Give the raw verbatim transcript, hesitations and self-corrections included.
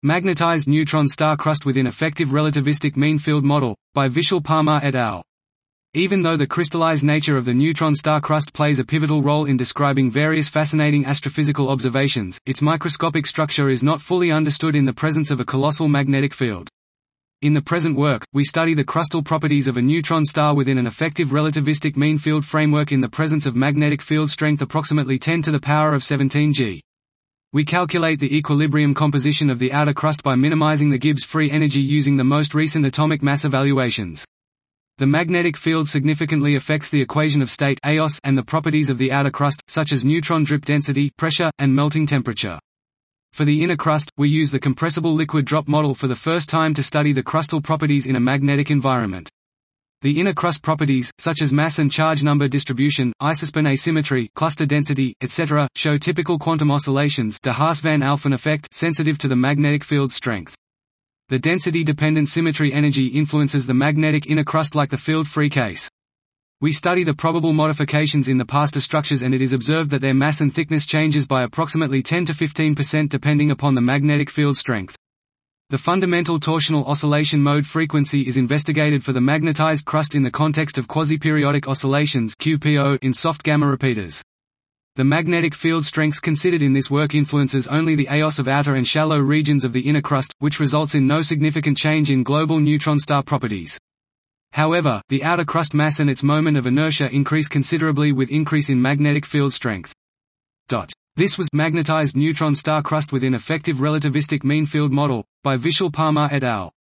Magnetized neutron star crust within effective relativistic mean field model, by Vishal-Parmar et al. Even though the crystallized nature of the neutron star crust plays a pivotal role in describing various fascinating astrophysical observations, its microscopic structure is not fully understood in the presence of a colossal magnetic field. In the present work, we study the crustal properties of a neutron star within an effective relativistic mean field framework in the presence of magnetic field strength approximately ten to the power of seventeen G. We calculate the equilibrium composition of the outer crust by minimizing the Gibbs free energy using the most recent atomic mass evaluations. The magnetic field significantly affects the equation of state (E O S) and the properties of the outer crust, such as neutron drip density, pressure, and melting temperature. For the inner crust, we use the compressible liquid drop model for the first time to study the crustal properties in a magnetic environment. The inner crust properties, such as mass and charge number distribution, isospin asymmetry, cluster density, et cetera, show typical quantum oscillations de Haas-Van Alphen effect sensitive to the magnetic field strength. The density-dependent symmetry energy influences the magnetic inner crust like the field-free case. We study the probable modifications in the pastor structures, and it is observed that their mass and thickness changes by approximately ten to fifteen percent depending upon the magnetic field strength. The fundamental torsional oscillation mode frequency is investigated for the magnetized crust in the context of quasi-periodic oscillations (Q P O) in soft gamma repeaters. The magnetic field strengths considered in this work influences only the E O S of outer and shallow regions of the inner crust, which results in no significant change in global neutron star properties. However, the outer crust mass and its moment of inertia increase considerably with increase in magnetic field strength. This was Magnetized neutron star crust within effective relativistic mean field model, by Vishal-Parmar et al.